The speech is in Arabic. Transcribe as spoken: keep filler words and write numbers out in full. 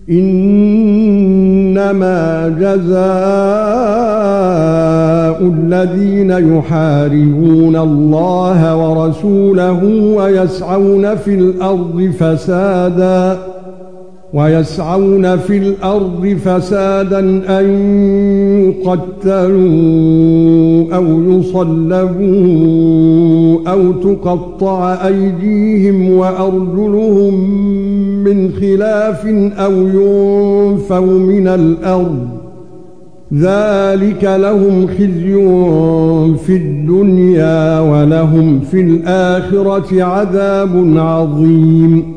إنما جزاء الذين يحاربون الله ورسوله ويسعون في الأرض فسادا ويسعون في الأرض فسادا أن يقتلوا أو يصلبوا أو تقطع أيديهم وأرجلهم من خلاف أو ينفوا من الأرض ذلك لهم خزي في الدنيا ولهم في الآخرة عذاب عظيم